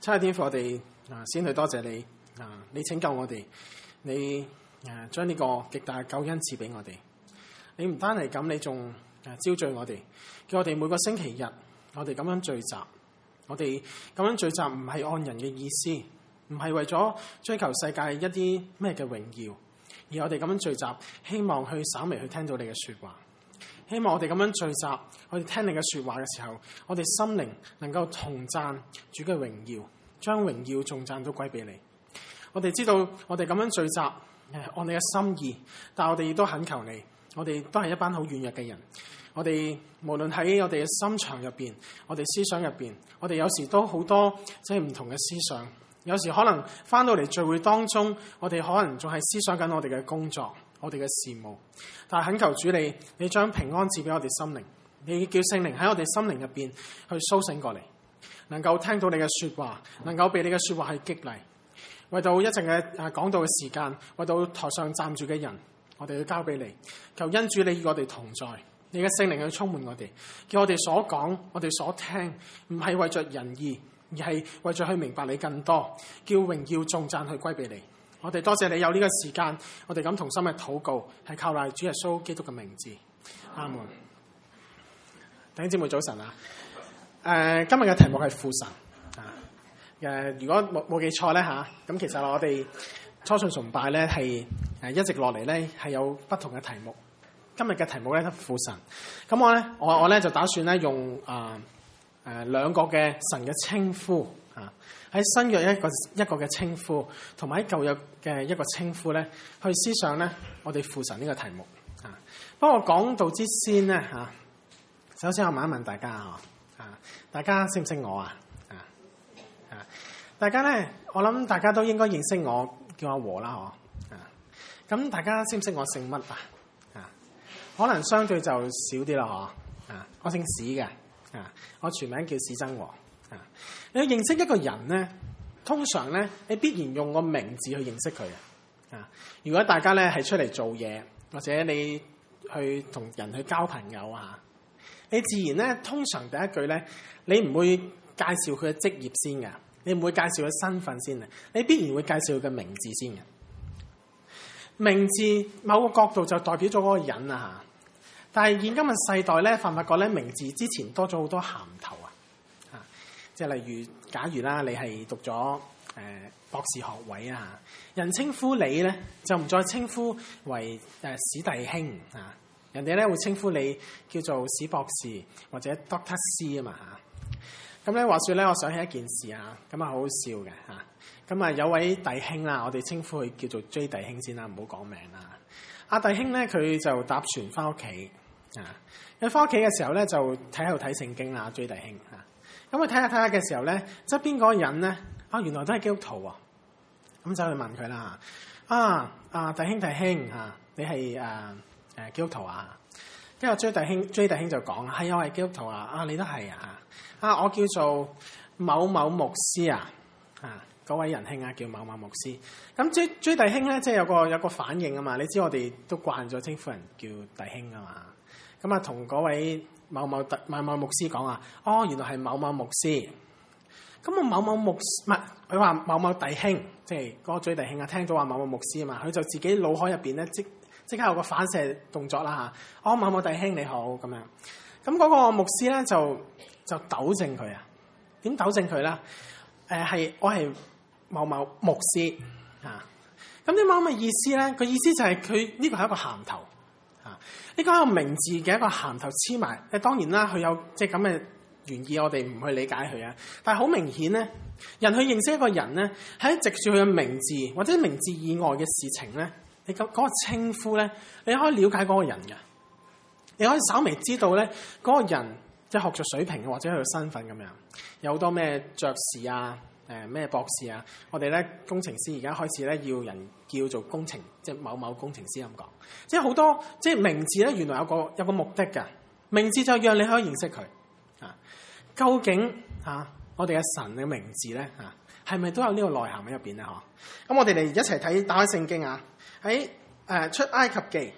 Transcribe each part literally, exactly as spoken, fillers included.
親愛的天父，我哋啊先去多謝你啊！你拯救我哋，你誒將呢個極大嘅救恩賜俾我哋。你唔單係咁，你仲誒招聚我哋，叫我哋每個星期日，我哋咁樣聚集。我哋咁樣聚集唔係按人嘅意思，唔係為咗追求世界一啲咩嘅榮耀，而我哋咁樣聚集，希望去稍微去聽到你嘅說話。希望我哋咁樣聚集，我哋聽你嘅說話嘅時候，我哋心靈能夠同讚主嘅榮耀，將榮耀頌讚都歸俾你。我哋知道我哋咁樣聚集，按你嘅心意，但我哋亦都懇求你，我哋都係一班好軟弱嘅人。我哋無論喺我哋嘅心腸入邊，我哋思想入邊，我哋有時都好多即係唔同嘅思想。有時可能翻到嚟聚會當中，我哋可能仲係思想緊我哋嘅工作，我哋嘅事務。但係懇求主你，你將平安賜俾我哋心靈，你叫聖靈喺我哋心靈入邊去甦醒過嚟，能夠聽到你嘅說話，能夠被你嘅說話去激勵。為到一陣嘅啊講道嘅時間，為到台上站住嘅人，我哋要交俾你。求恩主你與我哋同在，你嘅聖靈去充滿我哋，叫我哋所講，我哋所聽，唔係為着仁義，而係為着去明白你更多，叫榮耀頌讚去歸俾你。我哋多謝你有呢個時間，我哋咁同心嘅禱告，係靠賴主耶穌基督嘅名字，阿門。弟兄姊妹早晨啊！誒、呃，今日嘅題目係父神啊。誒，如果冇冇記錯咧嚇，咁、啊、其實我哋初信崇拜咧係誒一直落嚟咧係有不同嘅題目。今日嘅題目咧係父神。咁我咧我我咧就打算咧用啊誒、呃、兩個嘅神嘅稱呼啊。喺新約一個一個嘅稱呼，同埋喺舊約嘅一個稱呼咧，去思想咧我哋父神呢個題目啊。不過講道之先咧嚇、啊，首先我問一問大家啊，大家識唔識我啊？啊啊，大家咧，我諗大家都應該認識我，叫阿和啦，嗬啊。咁大家識唔識我姓乜啊？啊，可能相對就少啲啦，嗬啊。我姓史嘅啊，我全名叫史真和。啊！你要認識一個人咧，通常咧，你必然用個名字去認識佢嘅。啊！如果大家咧係出嚟做嘢，或者你去同人去交朋友啊，你自然咧，通常第一句咧，你唔會介紹佢嘅職業先嘅，你唔會介紹佢身份先嘅，你必然會介紹佢嘅名字先嘅。名字某個角度就代表咗嗰個人啊，但係現今嘅世代咧，發唔發覺咧，名字之前多咗好多銜頭啊！即係例如，假如啦，你係讀咗誒、呃、博士學位啊，人稱呼你咧就唔再稱呼為誒、呃、史弟兄啊，人哋咧會稱呼你叫做史博士或者 Doctor C 啊嘛嚇。咁咧話説咧，我想起一件事啊，咁啊好好笑嘅嚇。咁啊有位弟兄啦，我哋稱呼佢叫做 J 弟兄先啦，唔好講名啦。阿弟兄咧佢就搭船翻屋企啊，佢翻屋企嘅時候咧就睇喺度睇聖經啦，J 弟兄嚇。咁佢睇下睇下嘅時候咧，側邊嗰個人咧，啊原來都係基督徒喎。咁就去問佢啦，啊啊弟兄弟兄嚇，你係誒誒基督徒啊？跟住 J 弟兄 J 弟兄就講：係我係基督徒啊！啊你都係啊！啊我叫做某某牧師啊！啊嗰位仁兄啊叫某某牧師。咁 J J 弟兄咧，即係有個有個反應啊嘛！你知我哋都慣咗稱呼人叫弟兄啊嘛。咁啊同嗰位某某特某某牧師講啊，哦，原來係某某牧師。咁我某某牧唔係佢話某某弟兄，即係嗰個追弟兄啊，聽到話某某牧師啊嘛，佢就自己腦海入邊咧即即刻有個反射動作啦嚇。哦，某某弟兄你好咁樣。咁嗰個牧師咧就就糾正佢啊。點糾正佢咧？誒、呃、係我係某某牧師嚇。咁啲某某意思咧？個意思就係佢呢個係一個銜頭。呢個係一個名字嘅一個銜頭黐埋，誒當然啦，佢有即係咁嘅原意，我哋唔去理解佢啊。但係好明顯咧，人去認識一個人咧，喺藉住佢嘅名字或者名字以外嘅事情咧，你咁嗰個稱呼咧，你可以了解嗰個人嘅，你可以稍微知道咧嗰個人即係學術水平或者佢嘅身份咁樣，有好多咩爵士啊。誒咩、呃、博士啊？我哋咧工程師而家開始咧要人叫做工程，即係某某工程師咁講。即係好多即係名字咧，原來有個有個目的㗎。名字就讓你可以認識佢啊。究竟啊，我哋嘅神嘅名字咧啊，係咪都有呢個內涵喺入邊咧？嗬。咁我哋嚟一齊睇打開聖經啊，喺誒、呃、出埃及記，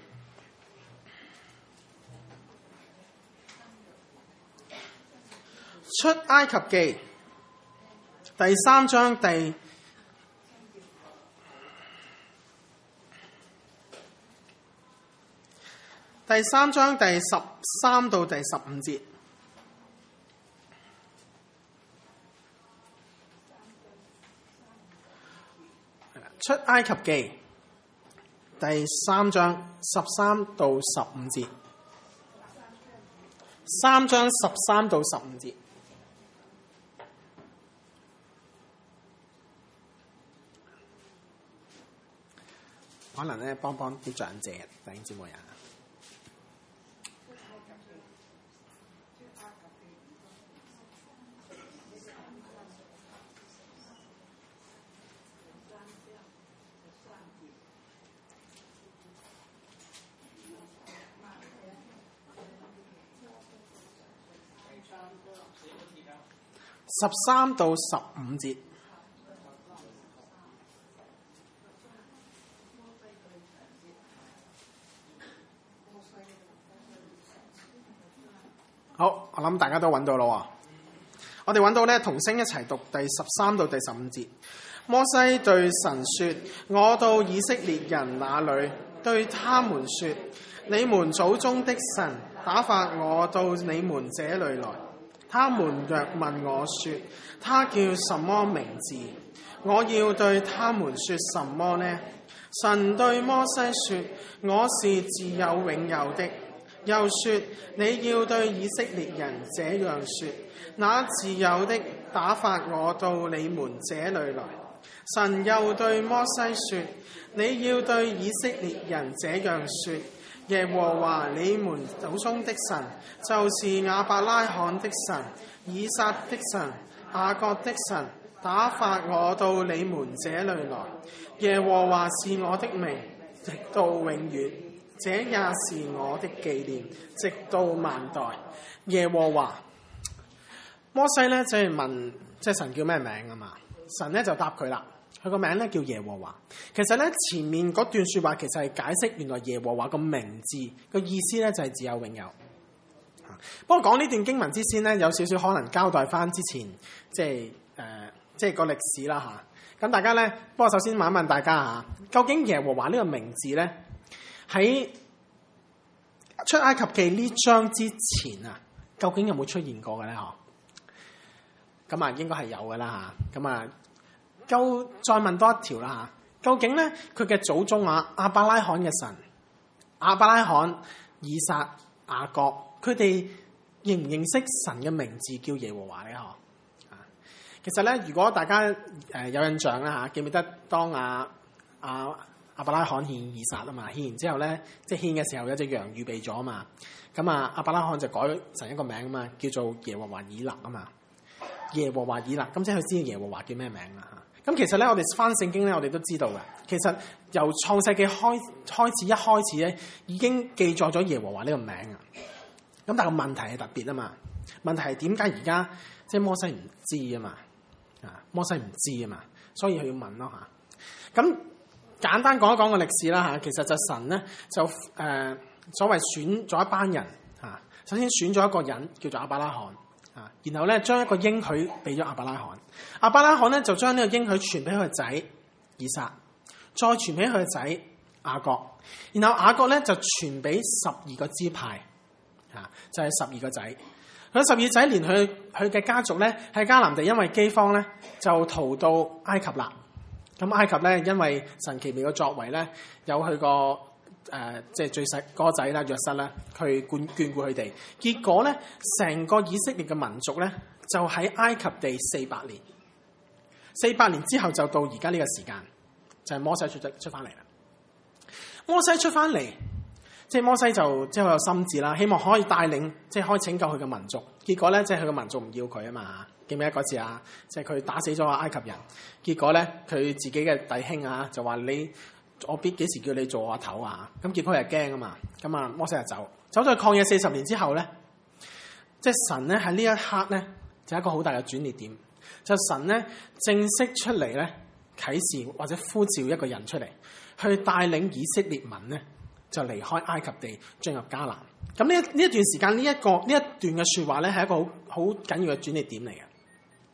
出埃及記。 第三章第第三章第十三到第十五節。出埃及記第三章十三到十五節，三章十三到十五節。可能咧幫幫啲長者弟兄姊妹啊。十三到十五節。好，我諗大家都揾到咯。我哋揾到咧，同聲一齊讀第十三到第十五節。摩西對神說：我到以色列人那裏，對他們說：你們祖宗的神打發我到你們這裏來。他們若問我說：他叫什麼名字？我要對他們說什麼呢？神對摩西說：我是自有永有的。又說：你要對以色列人這樣說：那自有的打發我到你們這裏來。神又對摩西說：你要對以色列人這樣說：耶和華你們祖宗的神，就是亞伯拉罕的神、以撒的神、雅各的神，打發我到你們這裏來。耶和華是我的名，直到永遠，這也是我的紀念，直到萬代。耶和華，摩西咧即係問，即係神叫咩名啊嘛？神咧就答佢啦，佢個名咧叫耶和華。其實咧前面嗰段說話其實係解釋原來耶和華個名字個意思咧就係自有永有。不過講呢段經文之前咧，有少少可能交代翻之前即係誒、呃、即係個歷史啦吓。咁、啊、大家咧，不過首先問一問大家吓，究竟耶和華呢個名字咧喺出埃及記呢章之前啊，究竟有冇出現過嘅咧？嗬，咁啊應該係有嘅啦吓。咁啊，夠再問多一條啦吓，究竟咧佢嘅祖宗啊亞伯拉罕嘅神亞伯拉罕、以撒、雅各，佢哋認唔認識神嘅名字叫耶和華咧？嗬，啊，其實咧，如果大家誒有印象啦吓，記唔記得當阿阿亞伯拉罕獻以撒啊嘛，獻完之後咧，即係獻嘅時候有隻羊預備咗啊嘛，咁啊亞伯拉罕就改成一個名啊嘛，叫做耶和華以勒啊嘛，耶和華以勒，咁即係佢知耶和華叫咩名啦吓。咁其實咧，我哋翻聖經咧，我哋都知道嘅，其實由創世記開開始一開始咧，已經記載咗耶和華呢個名啊。咁但係個問題係特別啊嘛，問題係點解而家即係摩西唔知啊嘛？啊，摩西唔知啊嘛，所以佢要問咯吓。咁簡單講一講個歷史啦吓，其實就神咧就誒、呃、所謂選咗一班人吓，首先選咗一個人叫做亞伯拉罕啊，然後咧將一個應許俾咗亞伯拉罕，亞伯拉罕咧就將呢個應許傳俾佢個仔以撒，再傳俾佢個仔雅各，然後雅各咧就傳俾十二個支派。啊，就係十二個仔，佢十二仔連佢佢嘅家族咧喺迦南地，因為饑荒咧就逃到埃及啦。咁埃及咧因為神奇妙嘅作為咧，有佢個誒即係最細哥仔啦約瑟啦，去眷眷顧佢哋。結果咧，成個以色列嘅民族咧就喺埃及地四百年，四百年之後就到而家呢個時間，就係、是、摩西出出翻嚟啦。摩西出翻嚟。即係摩西就即係好有心志啦，希望可以帶領即係可以拯救佢嘅民族。結果咧，即係佢嘅民族唔要佢啊嘛。記唔記得嗰次啊？即係佢打死咗個埃及人。結果咧，佢自己嘅弟兄啊就話：你我必幾時叫你做我阿頭啊？咁結果佢係驚啊嘛。咁啊，摩西就走，走咗去曠野四十年之後咧，即係神咧喺呢一刻咧就係一個好大嘅轉捩點。就神咧正式出嚟咧啟示或者呼召一個人出嚟，去帶領以色列民咧。就離開埃及地進入迦南。咁呢呢一段時間呢一個呢一段嘅說話咧係一個好好緊要嘅轉捩點嚟嘅。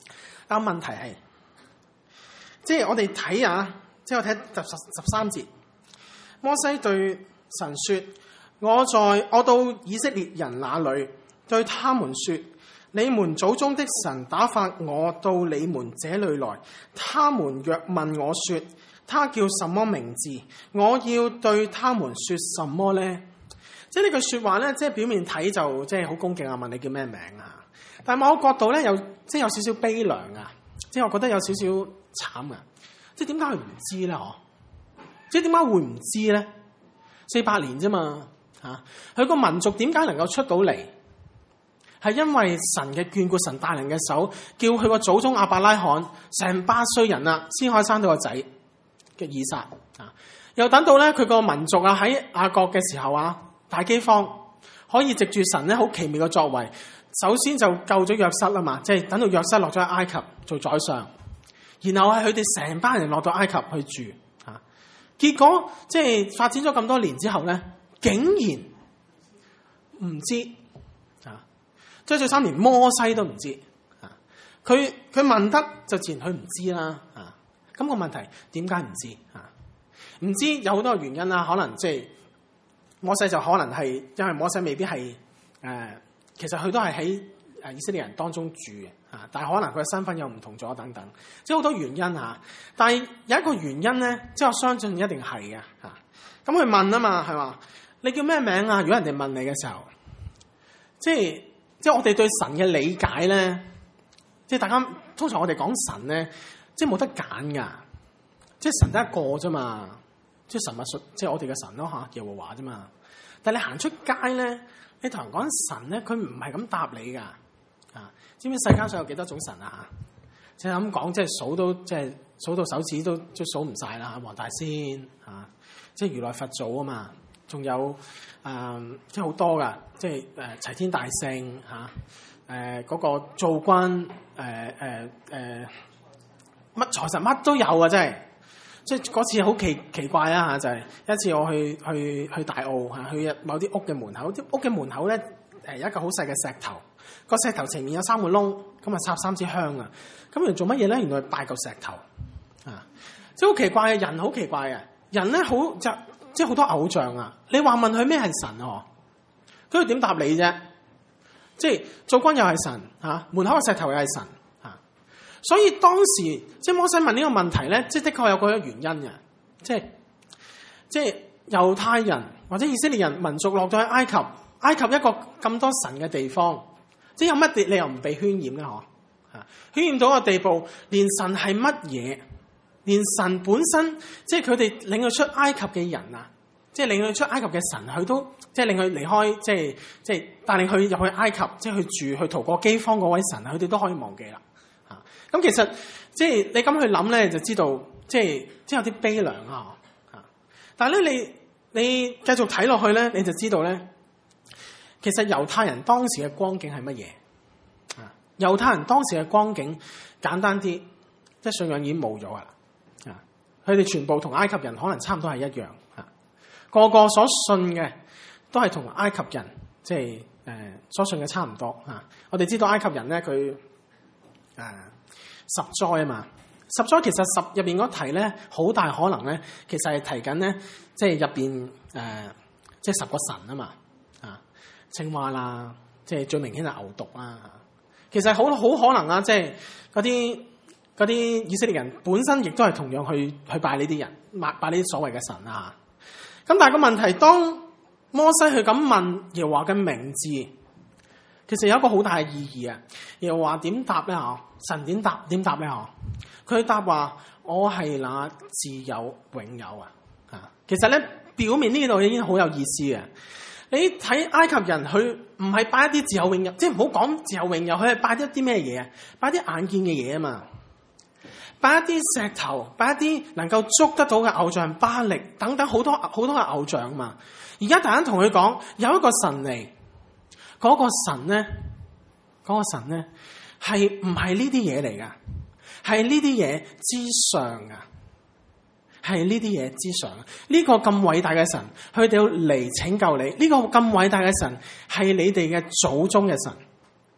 但問題係，即係我哋睇下，即係我睇十十三節，摩西對神說：我在我到以色列人那裏，對他們說：你們祖宗的神打發我到你們這裏來，他們若問我說他叫什麼名字，我要對他們說什麼呢？即係呢句說話咧，即係表面睇就即係好恭敬啊，問你叫咩名啊？但係某個角度咧，有即係有少少悲涼啊，即係我覺得有少少慘啊！即係點解佢唔知咧？嗬？即係點解會唔知咧？四百年啫嘛，吓佢個民族點解能夠出到嚟？係因為神嘅眷顧，神大能嘅手，叫佢個祖宗亞伯拉罕成百歲人啦，先可以生到個仔嘅以撒啊！又等到咧佢個民族啊喺亞國嘅時候啊，大饑荒，可以藉住神咧好奇妙嘅作為，首先就救咗約瑟啦嘛，即係等到約瑟落咗喺埃及做宰相，然後係佢哋成班人落到埃及去住啊，結果即係發展咗咁多年之後咧，竟然唔知啊，即係最三年摩西都唔知啊，佢佢問得就自然佢唔知啦啊，咁個問題點解唔知啊？唔知有好多原因啦，可能即係。摩西就可能係，因為摩西未必係誒、呃，其實佢都係喺誒以色列人當中住嘅嚇，但係可能佢嘅身份又唔同咗等等，即係好多原因嚇。但係有一個原因咧，即係我相信一定係嘅嚇。咁佢問啊嘛，係嘛？你叫咩名啊？如果人哋問你嘅時候，即係即係我哋對神嘅理解咧，即係大家通常我哋講神咧，即係冇得揀噶，即係神得一個啫嘛。即係神物術，即係我哋嘅神咯嚇，耶和華啫嘛。但係你行出街咧，你同人講神咧，佢唔係咁答你噶。啊，知唔知世界上有幾多種神啊？即係咁講，即係數都即係數到手指都都數唔晒啦。黃大仙啊，即係如來佛祖啊嘛，仲有啊，即係好多噶，即係誒、呃、齊天大聖嚇，誒嗰個灶君，誒誒誒乜財神乜都有啊，真係。即係嗰次好奇奇怪啊嚇，就係、是、一次我去去去大澳嚇，去某啲屋嘅門口，啲屋嘅門口咧誒有一個好細嘅石頭，個石頭前面有三個窿，咁啊插三支香啊，咁原來做乜嘢咧？原來拜嚿石頭啊！即係好奇怪嘅人，好奇怪嘅人咧，好就即係好多偶像啊！你話問佢咩係神啊？佢點答你啫？即係灶君又係神嚇，門口嘅石頭又係神。所以當時即係摩西問呢個問題咧，即係的確有個原因嘅，即係即係猶太人或者以色列人民族落咗喺埃及，埃及一個咁多神嘅地方，即係有乜嘢你又唔被渲染咧？嗬，啊，渲染到個地步，連神係乜嘢，連神本身，即係佢哋領佢出埃及嘅人啊，即係領佢出埃及嘅神，佢都即係令佢離開，即係即係帶領佢入去埃及，即係去住去逃過饑荒嗰位神，佢哋都可以忘記啦。咁其實即係你咁去諗咧，就知道即係即係有啲悲涼啊！但係咧，你你繼續睇落去咧，你就知道咧，其實猶太人當時嘅光景係乜嘢？啊，猶太人當時嘅光景簡單啲，即係信仰已經冇咗啦。啊，佢哋全部同埃及人可能差唔多係一樣。啊，個個所信嘅都係同埃及人即係誒所信嘅差唔多。啊，我哋知道埃及人咧，佢誒。十災啊嘛，十災其實十入邊嗰題咧，好大可能咧，其實係提緊咧，即係入邊誒，即係十個神啊嘛，啊，青蛙啦，即係最明顯係牛犢啦。其實好好可能啊，即係嗰啲嗰啲以色列人本身亦都係同樣去去拜呢啲人，拜拜呢啲所謂嘅神啊。咁但係個問題，當摩西去咁問耶和華嘅名字，其實有一個好大嘅意義啊！耶和華點答咧？嗬，神點答？點答咧？嗬，佢答話：我係那自有永有啊！啊，其實咧表面呢度已經好有意思嘅。你睇埃及人，佢唔係拜一啲自有永有，即係唔好講自有永有，佢係拜一啲咩嘢啊？拜啲眼見嘅嘢啊嘛，拜一啲石頭，拜一啲能夠捉得到嘅偶像，巴力等等好多好多嘅偶像啊嘛。而家突然間同佢講有一個神嚟。嗰個神咧，嗰、嗰個神咧係唔係呢啲嘢嚟噶？係呢啲嘢之上噶，係呢啲嘢之上。呢、呢個咁偉大嘅神，佢哋要嚟拯救你。呢、呢個咁偉大嘅神係你哋嘅祖宗嘅神。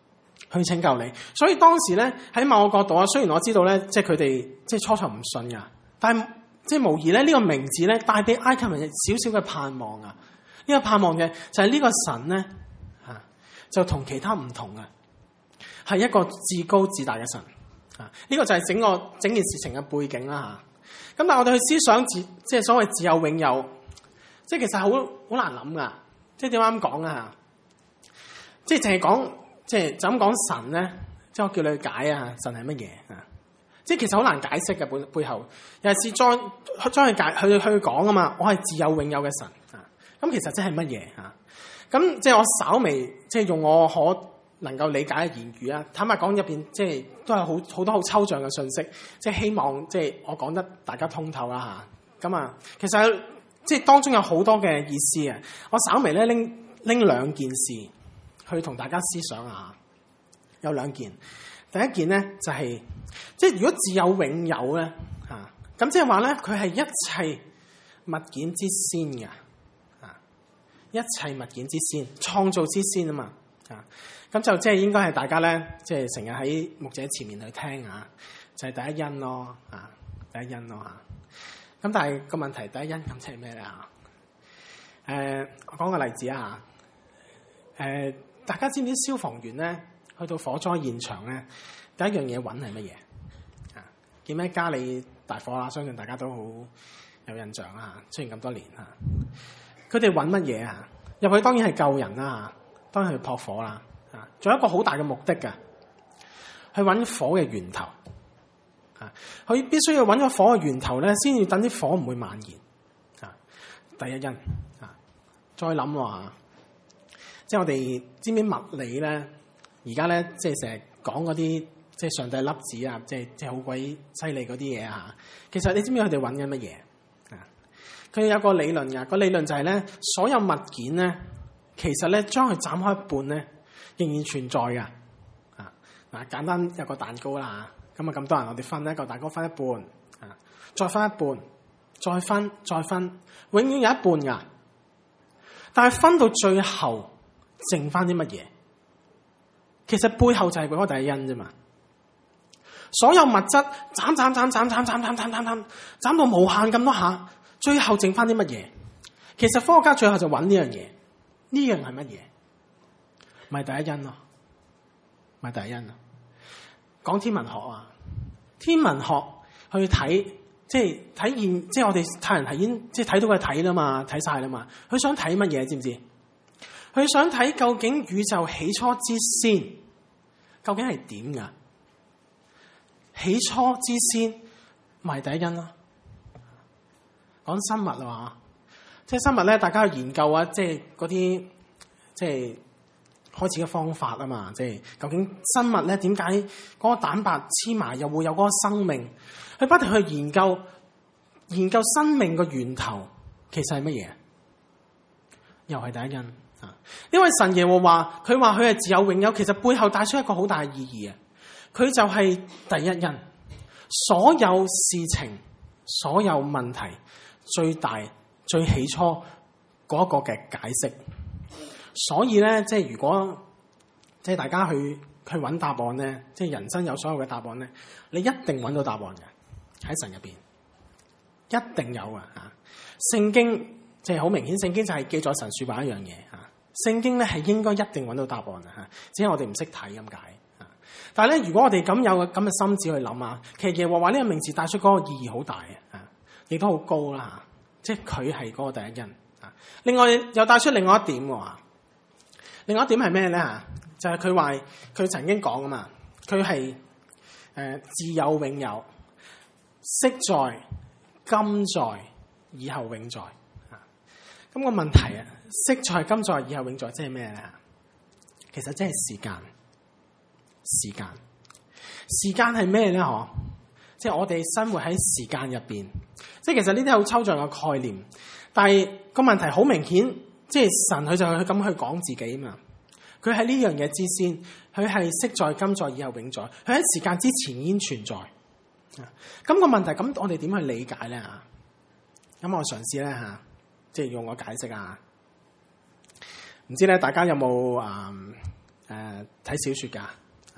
去拯救你。所以當時咧喺某個角度啊，雖然我知道咧，即係佢哋即係初初唔信噶，但係即係無疑咧呢個名字咧帶俾埃及人少少嘅盼望啊！呢個盼望嘅就係呢個神咧嚇，就同其他唔同嘅，係一個至高至大嘅神啊！呢個就係整個整件事情嘅背景啦嚇。咁但係我哋去思想自即係所謂自有永有，即係其實好好難諗噶。即係點解咁講啊？即係淨係講即係就咁講神咧，即係我叫你去解啊！神係乜嘢啊？即係其實好難解釋嘅背背後，尤其是再將佢解去去講啊嘛！我係自有永有嘅神啊！咁其實即係乜嘢啊？咁即係我稍微即係用我可能夠理解嘅言語啊，坦白講入邊即係都係好好多好抽象嘅信息，即係希望即係我講得大家通透啦嚇。咁啊，其實即係當中有好多嘅意思啊！我稍微咧拎拎兩件事去同大家思想下，有兩件。第一件咧就係、是、即係如果自有永有咧嚇，咁即係話咧佢係一切物件之先嘅啊，一切物件之先，創造之先啊嘛啊，咁就即係應該係大家咧即係成日喺牧者前面去聽啊，就係、是、第一因咯啊，第一因咯嚇。咁但係個問題，第一因咁即係咩咧啊？誒，我講個例子啊嚇，誒，大家知唔知消防員咧？去到火災現場咧，第一樣嘢揾係乜嘢？啊，見咩嘉里大火啦，相信大家都好有印象啦嚇。雖然咁多年嚇，佢哋揾乜嘢啊？入去當然係救人啦嚇，當然係撲火啦嚇。仲有一個好大嘅目的㗎，去揾火嘅源頭嚇。佢必須要揾咗火嘅源頭咧，先要等啲火唔會蔓延啊。第一因啊，再諗喎嚇，即係我哋知唔知物理咧？而家咧，即係成日講嗰啲，即係上帝粒子啊，即係即係好鬼犀利嗰啲嘢啊！其實你知唔知佢哋揾緊乜嘢啊？佢有個理論㗎，個理論就係咧，所有物件咧，其實咧將佢斬開一半咧，仍然存在㗎。啊嗱，簡單有個蛋糕啦嚇，咁啊咁多人，我哋分一嚿蛋糕分一半啊，再分一半，再分再分，永遠有一半㗎。但係分到最後，剩翻啲乜嘢？其實背後就係嗰個第一因啫嘛，所有物質斬斬斬斬斬斬斬斬斬斬斬到無限咁多下，最後剩翻啲乜嘢？其實科學家最後就揾呢樣嘢，呢樣係乜嘢？咪第一因咯，咪第一因咯。講天文學啊，天文學去睇，即係體現，即係我哋太陽系已經即係睇到佢睇啦嘛，睇晒啦嘛。佢想睇乜嘢？知唔知？佢想睇究竟宇宙起初之先究竟係點噶？起初之先咪第一因咯。講生物啊嘛，即係生物咧，大家去研究啊，即係嗰啲即係開始嘅方法啊嘛，即係究竟生物咧點解嗰個蛋白黐埋又會有嗰個生命？佢不停去研究研究生命嘅源頭，其實係乜嘢？又係第一因。啊！因為神耶和華佢話佢係自有永有，其實背後帶出一個好大嘅意義啊！佢就係第一因，所有事情、所有問題最大、最起初嗰個嘅解釋。所以咧，即係如果即係大家去去揾答案咧，即係人生有所有嘅答案咧，你一定揾到答案嘅喺神入邊，一定有啊！吓，聖經即係好明顯，聖經就係記載神說話一樣嘢吓。聖經咧係應該一定揾到答案嘅嚇，只係我哋唔識睇咁解嚇。但係咧，如果我哋咁有咁嘅心智去諗啊，其實耶和華呢個名字帶出嗰個意義好大嘅嚇，亦都好高啦嚇。即係佢係嗰個第一因嚇。另外又帶出另外一點喎。另外一點係咩咧嚇？就係佢話佢曾經講啊嘛，佢係誒自有永有，昔在、今在、以後永在嚇。咁個問題啊〜昔在、今在、以後永在，即係咩咧？其實即係時間，時間，時間係咩咧？嗬，即係我哋生活喺時間入邊，即係其實呢啲好抽象嘅概念。但係個問題好明顯，即係神佢就係咁去講自己嘛。佢喺呢樣嘢之先，佢係昔在、今在、以後永在，佢喺時間之前已經存在。咁個問題，咁我哋點去理解咧？吓，咁我嘗試咧吓，即係用我解釋啊。唔知咧，大家有冇誒誒睇小說噶？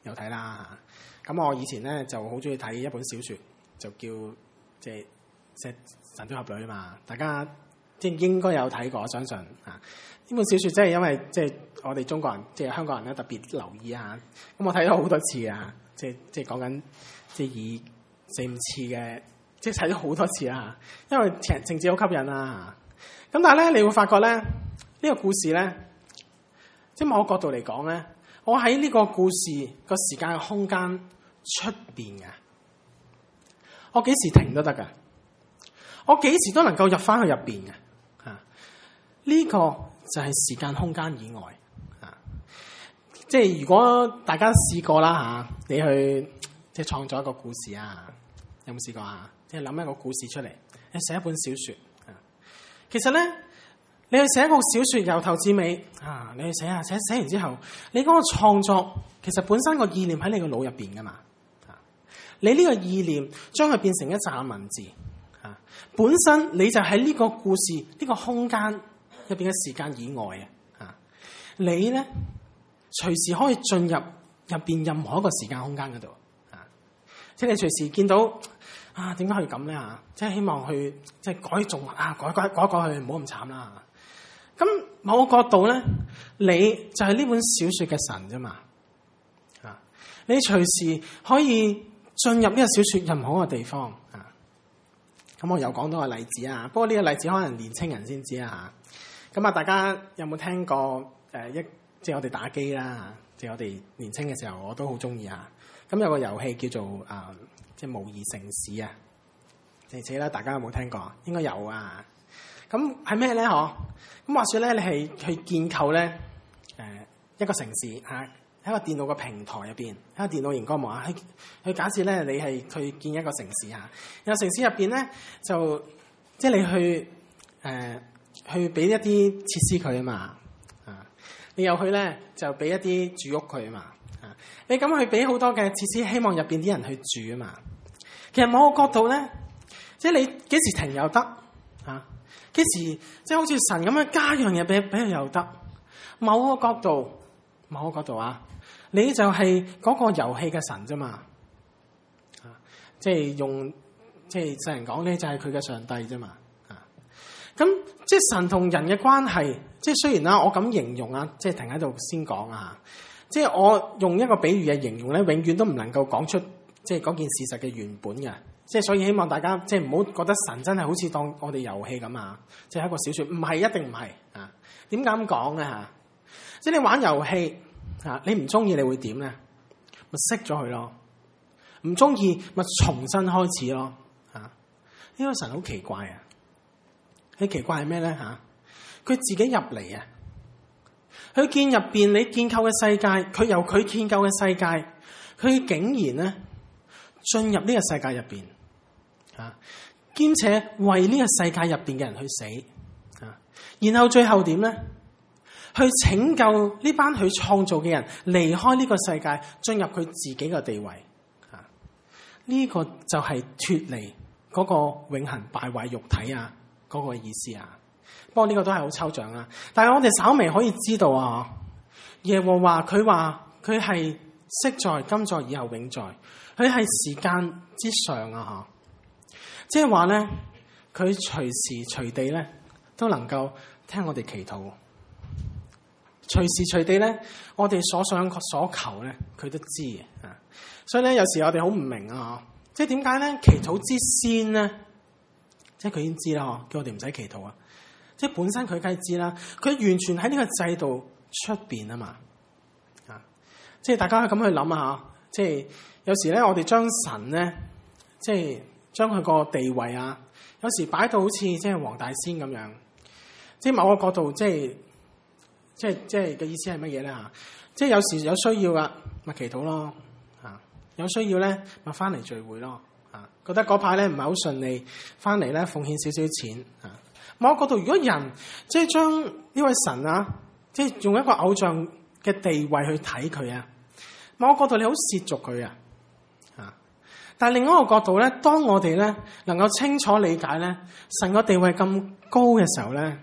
有睇啦。咁我以前咧就好中意睇一本小説，就叫即係即係神鵰俠侶啊嘛。大家即係應該有睇過，我相信啊。呢本小説真係因為即係我哋中國人，即係香港人咧特別留意啊。咁我睇咗好多次啊，即係即係講緊即係以四五次嘅，即係睇咗好多次啊。因為情情節好吸引啊。咁但係咧，你會發覺咧，呢個故事咧，即係某個角度嚟講咧，我喺呢個故事個時間嘅空間出邊嘅，我幾時停都得㗎，我幾時都能夠入翻去入邊嘅。啊，呢個就係時間空間以外啊。即係如果大家試過啦嚇，你去即係創作一個故事啊，有冇試過啊？即係諗一個故事出嚟，你寫一本小説啊。其實咧，你去寫一個小説由頭至尾啊，你去寫下寫寫完之後，你嗰個創作其實本身個意念喺你個腦入邊噶嘛。啊，你呢個意念將佢變成一紮文字啊，本身你就喺呢個故事呢、呢個空間入邊嘅時間以外啊。你咧隨時可以進入入邊任何一個時間空間嗰度啊，即係你隨時見到。啊，點解可以咁咧？啊，即係希望去即係改造啊，改改改改佢，唔好咁慘啦。咁某個角度咧，你就係呢本小説嘅神啫嘛。啊，你隨時可以進入呢個小説任何一個地方啊。咁我又講到個例子啊，不過呢個例子可能年青人先知啊。咁啊，大家有冇聽過誒、呃、一即係我哋打機啦？即係我哋年青嘅時候，我都好中意啊。咁有個遊戲叫做啊。呃即係模擬城市啊，而且咧，大家有冇聽過？應該有啊。咁係咩咧？嗬？咁話說咧，你係去建構咧，誒一個城市嚇，喺個電腦嘅平台入邊，喺個電腦熒光幕啊，去去假設咧，你係去建一個城市嚇，有城市入邊咧，就即係你去誒、呃、去俾一啲設施佢啊嘛，啊，你又去咧就俾一啲住屋佢啊嘛。你咁去俾好多嘅設施，希望入邊啲人去住啊嘛。其實某個角度咧，即係你幾時停又得啊？幾時即係好似神咁樣加樣嘢俾俾佢又得。某個角度，某個角度啊，你就係嗰個遊戲嘅神啫嘛。啊，即係用即係世人講咧，就係佢嘅上帝啫嘛。啊，咁即係神同人嘅關係，即係雖然啦，我咁形容啊，即係停喺度先講啊。即係我用一個比喻嘅形容咧，永遠都唔能夠講出即係嗰件事實嘅原本嘅。即係所以希望大家即係唔好覺得神真係好似當我哋遊戲咁啊！即係一個小説，唔係一定唔係啊？點解咁講咧嚇？即係你玩遊戲啊，你唔中意你會點咧？咪熄咗佢咯。唔中意咪重新開始咯。啊，呢個神好奇怪啊！佢奇怪係咩咧嚇？佢自己入嚟啊！佢見入邊你建構嘅世界，佢由佢建構嘅世界，佢竟然咧進入呢個世界入邊啊，兼且為呢個世界入邊嘅人去死啊，然後最後點咧？去拯救呢班佢創造嘅人離開呢個世界，進入佢自己嘅地位啊！呢個就係脫離嗰個永恆敗壞肉體啊嗰個意思啊！不過呢個都係好抽象啦，但係我哋稍微可以知道啊，耶和華佢話佢係昔在、今在、以後永在，佢係時間之上啊！吓，即係話咧，佢隨時隨地咧都能夠聽我哋祈禱，隨時隨地咧我哋所想所求咧，佢都知嘅啊！所以咧，有時我哋好唔明啊，即係點解咧祈禱之先咧，即係佢已經知啦，嗬，叫我哋唔使祈禱啊！即係本身佢梗係知啦，佢完全喺呢個制度出邊啊嘛，啊！即係大家可以咁去諗下，即係有時咧，我哋將神咧，即係將佢個地位啊，有時擺到好似即係黃大仙咁樣，即係某個角度，即係即係即係嘅意思係乜嘢咧嚇？即係有時有需要噶，咪祈禱咯，啊！有需要咧，咪翻嚟聚會咯，啊！覺得嗰排咧唔係好順利，翻嚟咧奉獻少少錢，啊！某個角度，如果人即係將呢位神啊，即係用一個偶像嘅地位去睇佢啊，某個角度你好褻瀆佢啊，啊！但係另一個角度咧，當我哋咧能夠清楚理解咧神個地位咁高嘅時候咧，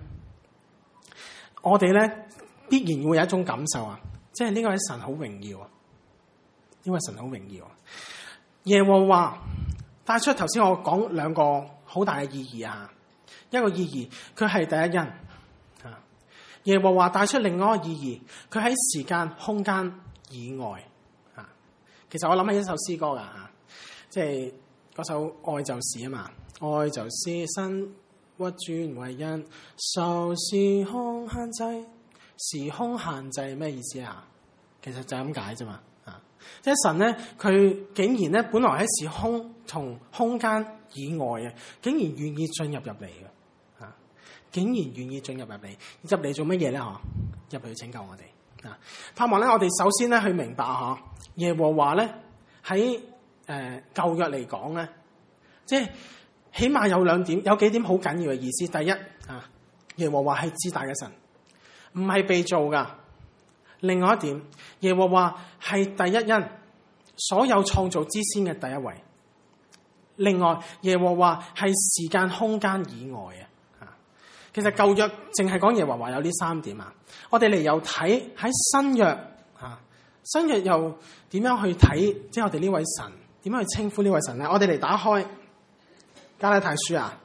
我哋咧必然會有一種感受啊，即係呢個係神好榮耀啊！ 因為神好榮耀。耶和華帶出頭先我講兩個好大嘅意義啊，一個意義佢係第一因啊，耶和華帶出另外一個意義，佢喺時間空間以外啊。其實我諗起一首詩歌噶吓，即係嗰首愛就是啊嘛，愛就是身屈尊為人，受時空限制。時空限制咩意思啊？其實就係咁解啫嘛。啊，即係神咧，佢竟然咧，本來喺時空同空間以外嘅，竟然願意進入入嚟嘅。啊，竟然願意進入入嚟，入嚟做乜嘢咧？嗬，入嚟拯救我哋。啊，盼望咧，我哋首先咧去明白嗬，耶和華咧喺誒舊約嚟講咧，即係起碼有兩點，有幾點好緊要嘅意思。第一啊，耶和華係至大嘅神。唔係被造噶。另外一點，耶和華係第一因，所有創造之先嘅第一位。另外，耶和華係時間空間以外嘅。其實舊約淨係講耶和華有呢三點啊。我哋嚟又睇喺新約啊，新約又點樣去睇？即係我哋呢位神點樣去稱呼呢位神咧？我哋嚟打開加拉太書啊。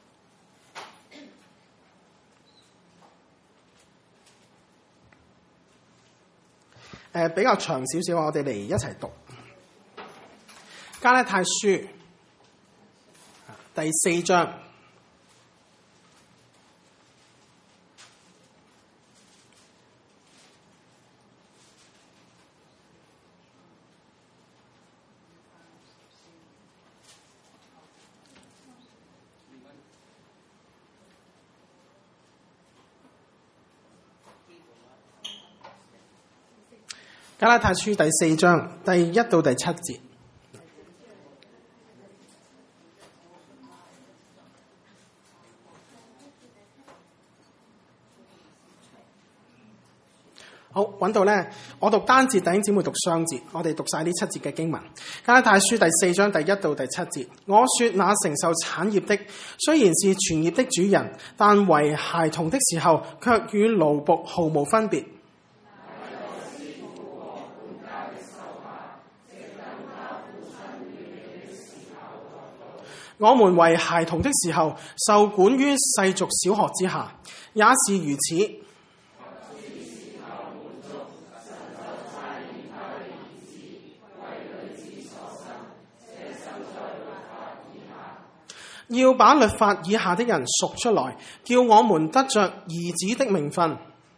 誒，比較長少少，我哋嚟一齊讀加拉太書第四章。加拉太書第四章第一到第七節。好，揾到咧，我讀單節，弟兄姊妹讀雙節，我哋讀晒呢七節嘅經文。加拉太書第四章第一到第七節。我說那承受產業的，雖然是全業的主人，但為孩童的時候，卻與奴僕毫無分別。我們為孩童的時候，受管於世俗小學之下，也是如此。要把律法以下的人贖出來，叫我們得着兒子的名分。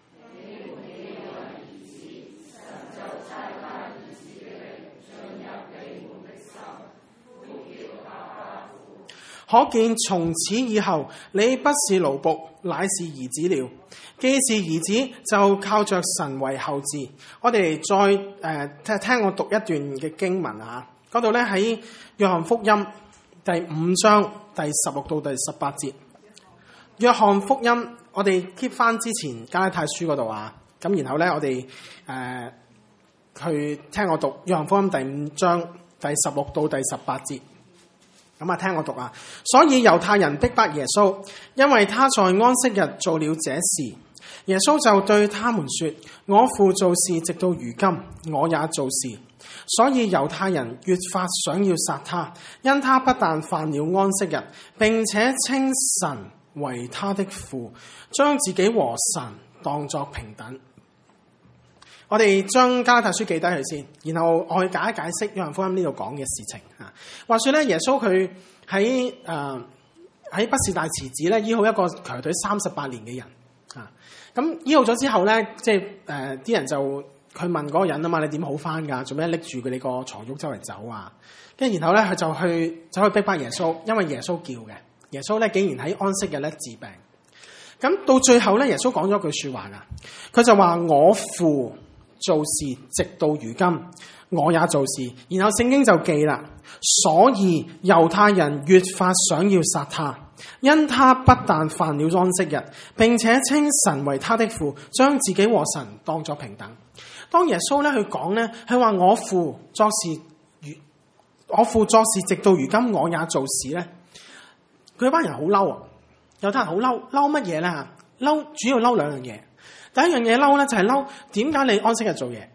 可見從此以後，你不是奴僕，乃是兒子了。既是兒子，就靠着神為後嗣。我哋再誒、呃、聽聽我讀一段嘅經文啊，嗰度咧喺約翰福音第五章第十六到第十八節。約翰福音，我哋 keep 翻之前加拉太書嗰度啊，咁然後咧我哋誒、呃、去聽我讀約翰福音第五章第十六到第十八節。咁啊，聽我讀啊！所以猶太人逼迫耶穌，因為他在安息日做了這事。耶穌就對他們說：我父做事直到如今，我也做事。所以猶太人越發想要殺他，因他不但犯了安息日，並且稱神為他的父，將自己和神當作平等。我哋將加拉太書記低佢先，然後我去解一解釋約翰福音呢度講嘅事情啊。話說咧，耶穌佢喺誒喺畢士大池子咧醫好一個瘸腿三十八年嘅人啊。咁醫好咗之後咧，即係誒啲人就佢問嗰個人啊嘛，你點好翻㗎？做咩拎住佢哋個床褥周圍走啊？跟住然後咧，佢就去走去逼迫耶穌，因為耶穌叫嘅。耶穌咧竟然喺安息日咧治病。咁到最後咧，耶穌講咗句説話㗎，佢就話：我父做事直到如今，我也做事。然後聖經就記啦，所以猶太人越發想要殺他，因他不但犯了安息日，並且稱神為他的父，將自己和神當作平等。當耶穌咧去講咧，佢話我父作事如我父作事直到如今，我也做事咧。佢班人好嬲啊！猶太人好嬲，嬲乜嘢咧嚇？嬲主要嬲兩樣嘢。第一樣嘢嬲咧就係嬲，點解你安息日做嘢？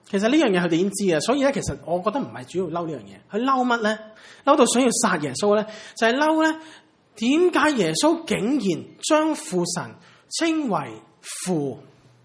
其實呢樣嘢佢哋已經知嘅，所以咧其實我覺得唔係主要嬲呢樣嘢，佢嬲乜咧？嬲到想要殺耶穌咧，就係嬲咧點解耶穌竟然將父神稱為父，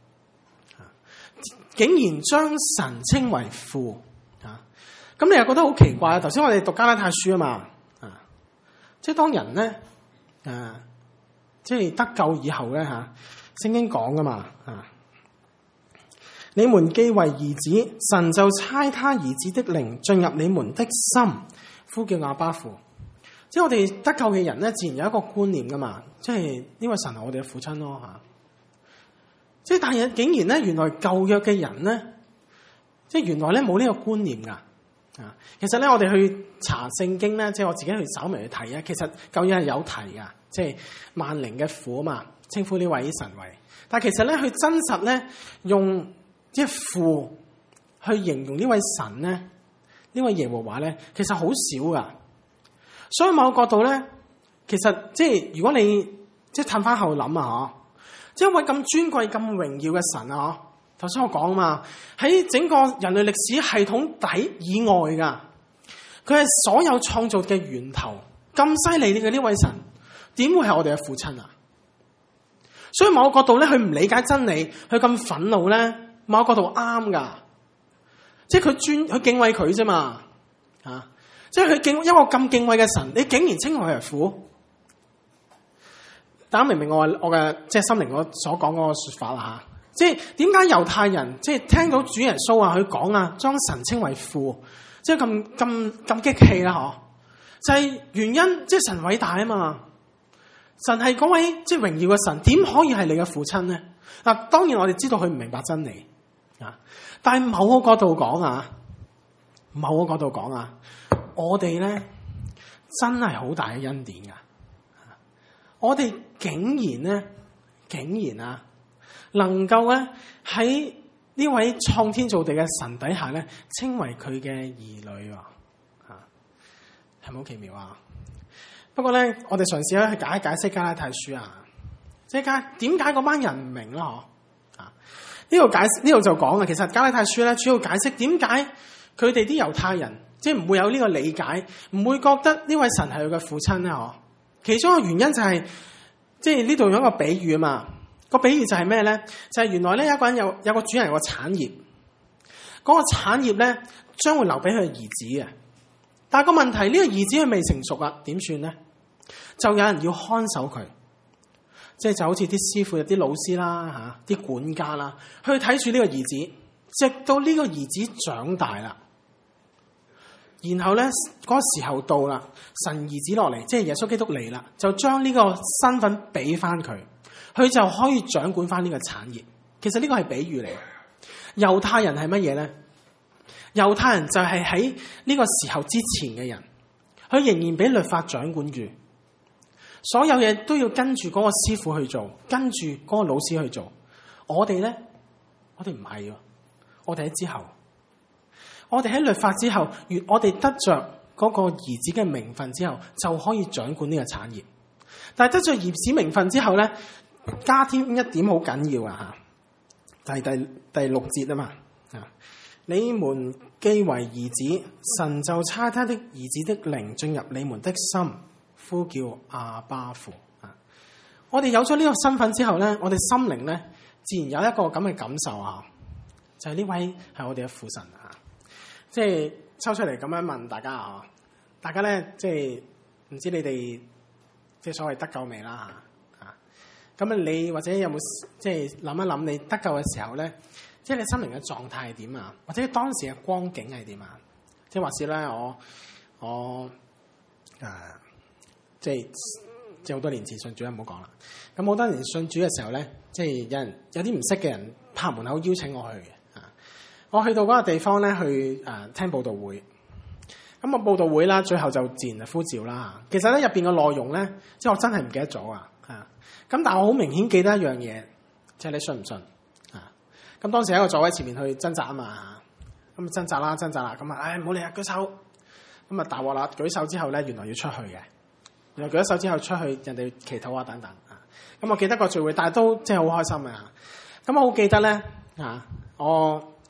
竟然將神稱為父啊！咁你又覺得好奇怪啊？頭先我哋讀加拉太書啊嘛，啊，即係當人咧，誒，即係得救以後咧吓，聖經講噶嘛，啊，你們既為兒子，神就差他兒子的靈進入你們的心，呼叫阿爸父。即係我哋得救嘅人咧，自然有一個觀念噶嘛，即係呢位神係我哋嘅父親咯吓。即係但係竟然咧，原來舊約嘅人咧，即係原來咧冇呢個觀念噶啊。其實咧，我哋去查聖經咧，即係我自己去稍微去睇啊。其實舊約係有提噶，即係萬靈嘅父啊嘛，稱呼呢位神為。但係其實咧，佢真實咧用即係父去形容呢位神咧，呢位耶和華咧，其實好少噶。所以某個角度咧，其實即係如果你即係褪翻後諗啊，嗬，即係一位咁尊貴、咁榮耀嘅神啊，嗬，頭先我講啊嘛，喺整個人類歷史系統底以外噶，佢係所有創造嘅源頭，咁犀利嘅呢位神，點會係我哋嘅父親啊？所以某個角度咧，佢唔理解真理，佢咁憤怒咧，某個角度啱噶，即係佢尊佢敬畏佢啫嘛，啊！即係佢敬一個咁敬畏嘅神，你竟然稱佢為父？大家明唔明我我嘅即係心靈我所講嗰個說法啦吓？即係點解猶太人即係聽到主耶穌啊，佢講啊，將神稱為父，即係咁咁咁激氣啦？嗬，就係、是、原因，即係神偉大啊嘛！神係嗰位即係榮耀嘅神，點可以係你嘅父親咧？嗱，當然我哋知道佢唔明白真理啊，但係某個角度講啊，某個角度講啊。我哋咧真係好大嘅恩典噶，我哋竟然咧，竟然啊，能夠咧喺呢位創天造地嘅神底下咧，稱為佢嘅兒女啊，係咪好奇妙啊？不過咧，我哋嘗試咧去解一解釋加拉太書啊，即係解點解嗰班人唔明咯？嗬啊，呢度解呢度就講啊，其實加拉太書咧主要解釋點解佢哋啲猶太人。即係唔會有呢個理解，唔會覺得呢位神係佢嘅父親咧，嗬？其中一個原因就係、是，即係呢度有一個比喻啊嘛。個比喻就係咩咧？就係、是、原來咧有一個人有有個主人有個產業，嗰、那個產業咧將會留俾佢嘅兒子嘅。但係個問題呢、這個兒子佢未成熟啊，點算咧？就有人要看守佢，即係就好似啲師傅、啲老師啦、吓啲管家啦，去睇住呢個兒子，直到呢個兒子長大啦。然後咧，嗰、那個時候到啦，神兒子落嚟，即係耶穌基督嚟啦，就將呢個身份俾翻佢，佢就可以掌管翻呢個產業。其實呢個係比喻嚟。猶太人係乜嘢咧？猶太人就係喺呢個時候之前嘅人，佢仍然俾律法掌管住，所有嘢都要跟住嗰個師傅去做，跟住嗰個老師去做。我哋咧，我哋唔係，我哋喺之後。我哋喺律法之後，越我哋得着嗰個兒子嘅名分之後，就可以掌管呢個產業。但係得着兒子名分之後咧，加添一點好緊要啊吓，就係第第六節啊嘛啊！你們既為兒子，神就差他的兒子的靈進入你們的心，呼叫阿爸父啊！我哋有咗呢個身份之後咧，我哋心靈咧自然有一個咁嘅感受啊，就係、是、呢位係我哋嘅父神啊！即係抽出嚟咁樣問大家啊，大家咧即係唔知你哋即係所謂得救未啦嚇啊？咁啊，你或者有冇即係諗一諗你得救嘅時候咧，即係你心靈嘅狀態係點啊？或者當時嘅光景係點啊？即係話說咧，我我誒、啊、即係即係好多年前信主，唔好講啦。咁好多年信主嘅時候咧，即係有人有啲唔識嘅人拍門口邀請我去嘅。我去到嗰個地方咧，去誒、呃、聽佈道會。咁啊，佈道會啦，最後就自然就呼召啦。其實咧入邊嘅內容咧，即係我真係唔記得咗啊。嚇！咁但係我好明顯記得一樣嘢，即係你信唔信啊？咁當時喺個座位前面去掙扎啊嘛。咁掙扎啦，掙扎啦。咁啊，唉，唔好理啊，舉手。咁啊，大鑊啦！舉手之後咧，原來要出去嘅。原來舉咗手之後出去，人哋祈禱啊等等啊。咁我記得個聚會，但係都即係好開心啊。咁我好記得咧啊，我。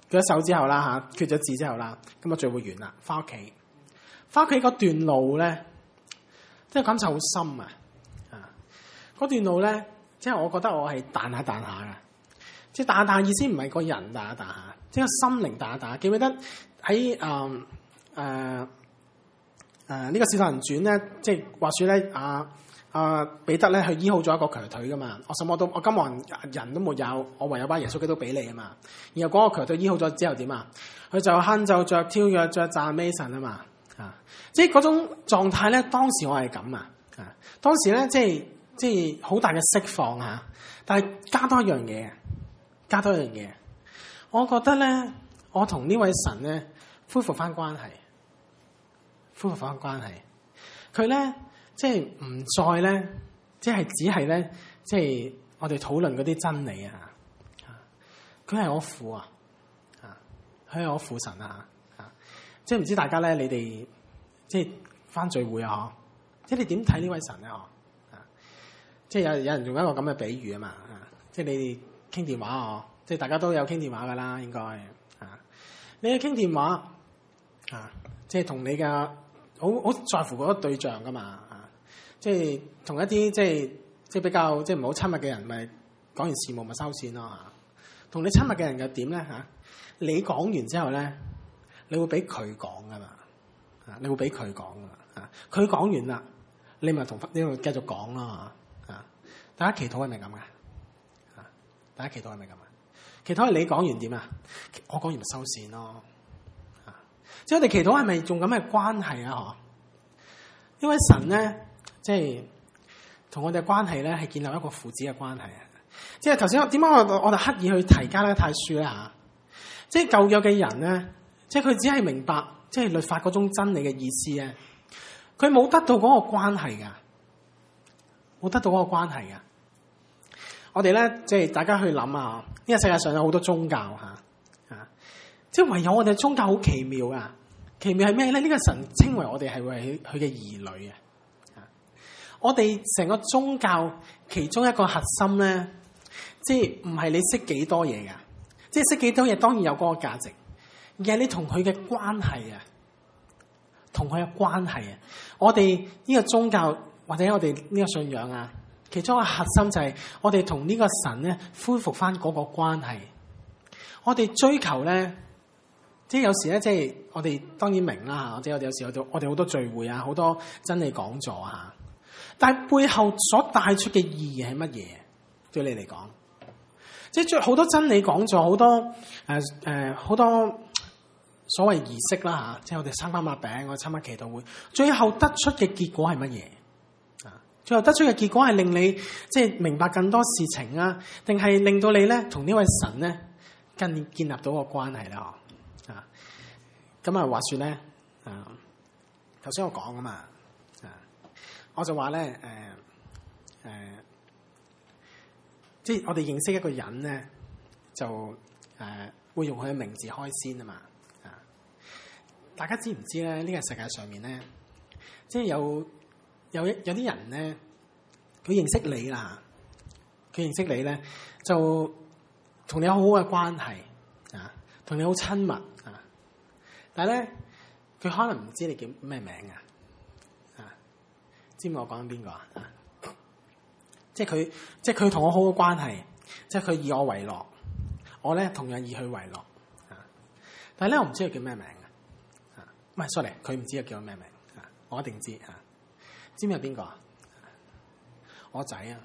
舉咗手之後啦嚇，決咗志之後啦，咁啊聚會完啦，翻屋企，翻屋企嗰段路咧，即係感受好深啊！啊，嗰段路咧，即係我覺得我係彈下彈下噶，即係彈下彈意思唔係個人彈下彈下，即係個心靈彈下彈下。記唔記得喺誒誒誒呢個《使徒行傳》咧，即係話説咧啊。啊！彼得咧，佢醫好咗一個瘸腿噶嘛？我什麼都，我今日人都沒有，我唯有把耶穌基督俾你啊嘛。然後嗰個瘸腿醫好咗之後點啊？佢就哼奏着跳躍着讚美神啊嘛。啊！即係嗰種狀態咧，當時我係咁啊。啊！當時咧，即係即係好大嘅釋放嚇。但係加多一樣嘢，加多一樣嘢。我覺得咧，我同呢位神咧恢復翻關係，恢復翻關係。佢咧。即係唔再咧，即係只係咧，即係我哋討論嗰啲真理啊！佢係我父啊，啊，佢係我父神啊！啊，即係唔知大家咧，你哋即係返聚會啊？即係你點睇呢位神咧？啊，即係有有人用一個咁嘅比喻啊嘛！啊，即係你哋傾電話啊，即係大家都有傾電話噶啦，應該啊，你去傾電話啊，即係同你嘅好好在乎嗰個對象噶嘛。即係同一啲即係即係比較即係唔好親密嘅人，咪講完事務咪收線咯嚇。同你親密嘅人又點咧嚇？你講完之後咧，你會俾佢講噶嘛？啊，你會俾佢講噶嘛？啊，佢講完啦，你咪同你咪繼續講咯嚇。啊，大家祈禱係咪咁噶？啊，大家祈禱係咪咁啊？祈禱係你講完點啊？我講完咪收線咯。啊，即係我哋祈禱係咪仲咁嘅關係啊？嗬，呢位神咧。即係同我哋嘅關係咧，係建立一個父子嘅關係啊！即係頭先點解我我哋刻意去提加拉太書咧嚇？即係舊約嘅人咧，即係佢只係明白即係律法嗰種真理嘅意思咧，佢冇得到嗰個關係噶，冇得到嗰個關係噶。我哋咧即係大家去諗啊！呢個世界上有好多宗教嚇啊！即係唯有我哋嘅宗教好奇妙啊！奇妙係咩咧？呢個神稱為我哋係為佢嘅兒女啊！我哋成個宗教其中一個核心咧，即係唔係你識幾多嘢噶，即係識幾多嘢當然有嗰個價值，而係你同佢嘅關係啊，同佢嘅關係啊。我哋呢個宗教或者我哋呢個信仰啊，其中一個核心就係我哋同呢個神咧恢復翻嗰個關係。我哋追求咧，即係有時咧，即係我哋當然明啦，或者我哋有時候我哋好多聚會啊，好多真理講座啊。但係背後所帶出嘅意義係乜嘢？對你嚟講，即係好多真理講座，好多誒誒好多所謂儀式啦嚇，即係我哋參加擘餅，我參加祈禱會，最後得出嘅結果係乜嘢？啊，最後得出嘅結果係令你即係明白更多事情啊，定係令到你咧同呢位神咧更建立到個關係啦？啊，咁啊話説咧，啊頭先我講啊嘛。我就話咧，誒、呃、誒、呃，即係我哋認識一個人咧，就誒、呃、會用佢嘅名字開先啊嘛，啊！大家知唔知咧？呢、這個世界上面咧，即係有有一有啲人咧，佢認識你啦，佢認識你咧，就同你有好好嘅關係啊，同你好親密啊，但係咧，佢可能唔知你叫咩名啊。知唔知我講緊邊個啊？即係佢，即係佢同我好好關係，即係佢以我為樂，我咧同樣以佢為樂。啊！但係咧，我唔知佢叫咩名啊！唔係 sorry，佢唔知佢叫咩名啊！我一定知啊！知唔知係邊個啊？我仔啊！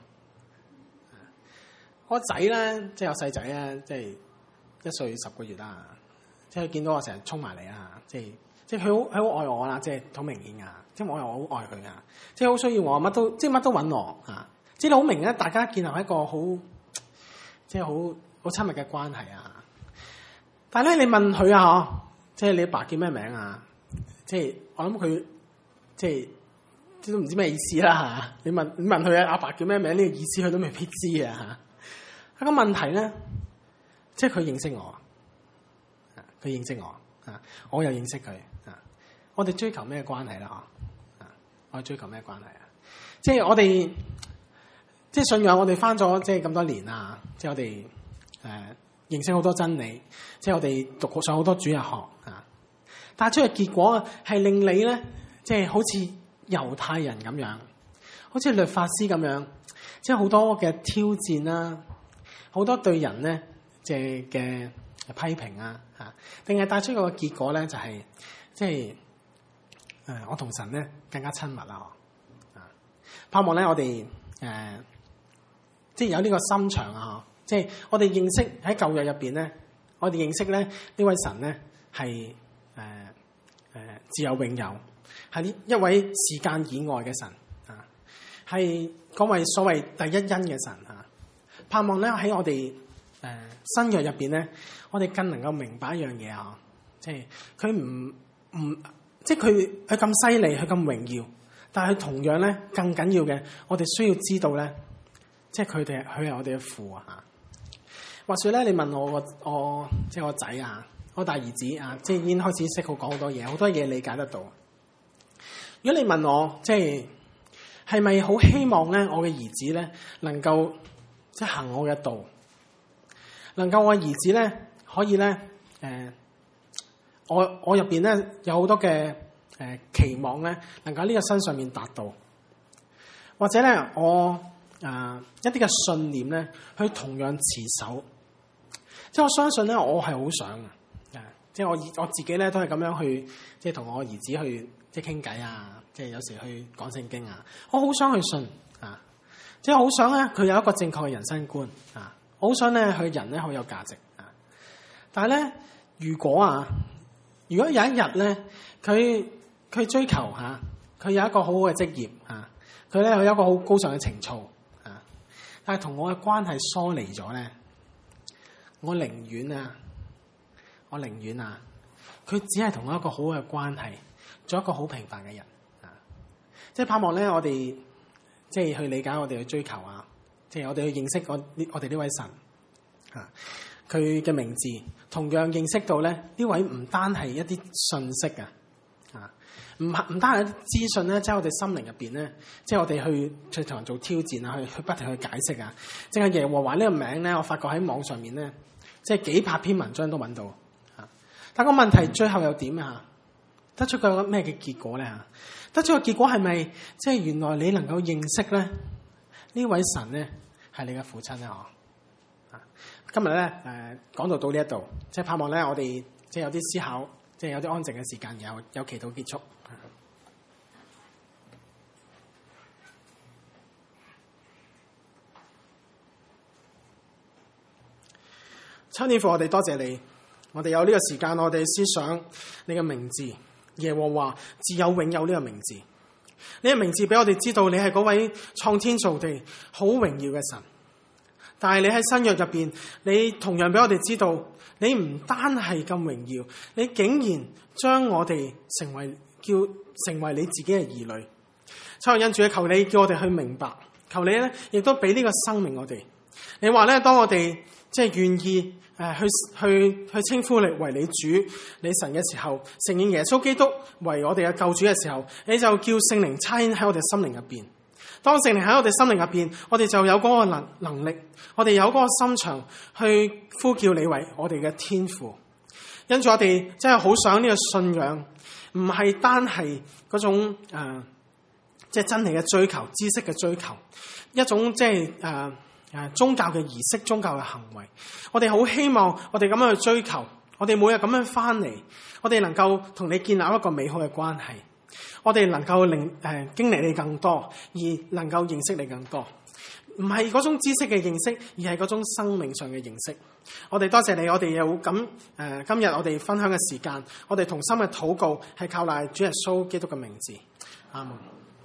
我仔咧，即係我細仔啊，即係一歲十個月啦。即係佢見到我成日衝埋嚟啊！即係。即係佢好，佢好愛我啦，即係好明顯噶。即係我又好愛佢噶，即係好需要我，乜都即係乜都揾我啊！即係好明咧，大家建立一個好即係好好親密嘅關係啊！但係咧，你問佢啊，即係你阿爸叫咩名啊？即係我諗佢即係即都唔知咩意思啦嚇！你問你問佢阿爸叫咩名呢個意思，佢都未必知啊嚇！一個問題咧，即係佢認識我，佢認識我啊，我又認識佢。我哋追求咩關係啦？啊，我哋追求咩關係啊？即係我哋，即係信仰，我哋翻咗即係咁多年啊！即係我哋誒認識好多真理，即係我哋讀上好多主日學啊，帶出嘅結果係令你咧，即係好似猶太人咁樣，好似律法師咁樣，即係好多嘅挑戰啦，好多對人咧即係嘅批評啊，嚇，定係帶出個結果咧，就係即係誒，我同神咧更加親密啦，啊，盼望咧我哋誒，即係有呢個心腸啊，即係我哋認識喺舊約入邊咧，我哋認識咧呢位神咧係誒誒自有永有，係一位時間以外嘅神啊，係嗰位所謂第一恩嘅神啊，盼望咧喺我哋誒新約入邊咧，我哋更能夠明白一樣嘢啊，即係佢唔唔，即係佢佢咁犀利，佢咁榮耀，但係佢同樣咧更緊要嘅，我哋需要知道咧，即係佢哋佢係我哋嘅父啊。話說咧，你問我個我即係我仔啊，我大兒子啊，即係已經開始識好講好多嘢，好多嘢理解得到。如果你問我，即係係咪好希望咧，我嘅兒子咧能夠即係行我嘅道？能夠我兒子咧可以咧，誒、呃，我我入邊咧有好多嘅誒、呃、期望咧，能夠喺呢個身上面達到，或者咧我啊、呃、一啲嘅信念咧，去同樣持守。即係我相信咧，我係好想嘅，誒，即係我我自己咧都係咁樣去，即係同我兒子去即係傾偈啊，即係有時去講聖經啊，我好想去信啊，即係好想咧佢有一個正確嘅人生觀啊。我好想咧，佢人咧好有價值啊！但係咧，如果啊，如果有一日咧，佢佢追求吓，佢有一個好好嘅職業啊，佢咧有一個好高尚嘅情操啊，但係同我嘅關係疏離咗咧，我寧願啊，我寧願啊，佢只係同我一個好嘅關係，做一個好平凡嘅人啊！即係盼望咧，我哋即係去理解我哋去追求啊！即係我哋去認識我呢，我哋呢位神啊，佢嘅名字，同樣認識到咧呢位唔單係一啲信息啊，啊，唔唔單係一啲資訊咧，即係我哋心靈入邊咧，即係我哋去去同人做挑戰啊，去去不停去解釋啊。淨係耶和華呢個名咧，我發覺喺網上面咧，即係幾百篇文章都揾到啊。但個問題最後又點啊？得出個咩嘅結果咧？嚇，得出個結果係咪即係原來你能夠認識咧呢位神咧？係你嘅父親咧，嗬！啊，今日咧誒講到到呢一度，即係盼望咧我哋即係有啲思考，即係有啲安靜嘅時間，有有祈禱結束。親天父，我哋多謝你，我哋有呢個時間，我哋思想你嘅名字，耶和華自有永有呢個名字。呢個名字俾我哋知道，你係嗰位創天造地好榮耀嘅神。但係你喺新約入邊，你同樣俾我哋知道，你唔單係咁榮耀，你竟然將我哋成為叫成為你自己嘅兒女。求恩主，求你叫我哋去明白，求你咧亦都俾呢個生命我哋。你話咧，當我哋即係願意誒去去去稱呼你為你主、你神嘅時候，承認耶穌基督為我哋嘅救主嘅時候，你就叫聖靈差遣喺我哋心靈入邊。當聖靈喺我哋心靈入邊，我哋就有嗰個能能力，我哋有嗰個心腸去呼叫你為我哋嘅天父。因住我哋真係好想呢個信仰，唔係單係嗰種誒，即係真理嘅追求、知識嘅追求，一種即係誒誒宗教嘅儀式、宗教嘅行為。我哋好希望我哋咁樣去追求，我哋每日咁樣翻嚟，我哋能夠同你建立一個美好嘅關係。我哋能夠令誒、呃、經歷你更多，而能夠認識你更多，唔係嗰種知識嘅認識，而係嗰種生命上嘅認識。我哋多謝你，我哋有咁誒今日我哋分享嘅時間，我哋同心嘅禱告係靠賴主耶穌基督嘅名字，阿門。